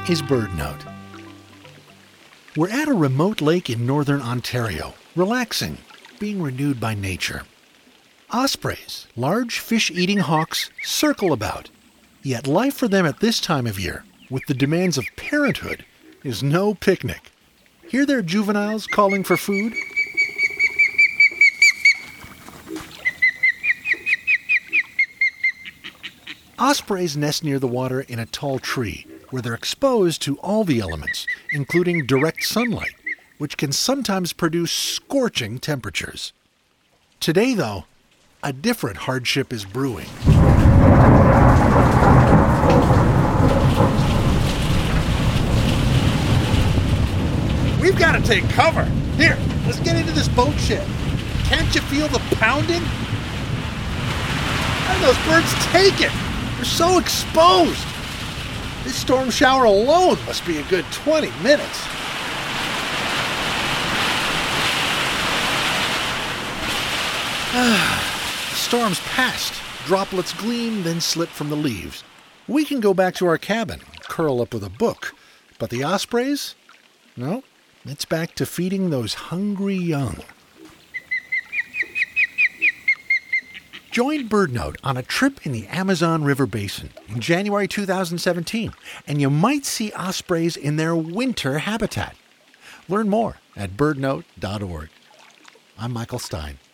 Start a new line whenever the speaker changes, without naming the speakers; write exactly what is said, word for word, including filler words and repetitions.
is BirdNote. We're at a remote lake in northern Ontario, relaxing, being renewed by nature. Ospreys, large fish-eating hawks, circle about. Yet life for them at this time of year, with the demands of parenthood, is no picnic. Hear their juveniles calling for food? Ospreys nest near the water in a tall tree, where they're exposed to all the elements, including direct sunlight, which can sometimes produce scorching temperatures. Today, though, a different hardship is brewing. We've got to take cover. Here, let's get into this boat shed. Can't you feel the pounding? How do those birds take it? They're so exposed. This storm shower alone must be a good twenty minutes. The storm's passed. Droplets gleam, then slip from the leaves. We can go back to our cabin, curl up with a book. But the ospreys? No, it's back to feeding those hungry young. Join BirdNote on a trip in the Amazon River Basin in January two thousand seventeen, and you might see ospreys in their winter habitat. Learn more at bird note dot org. I'm Michael Stein.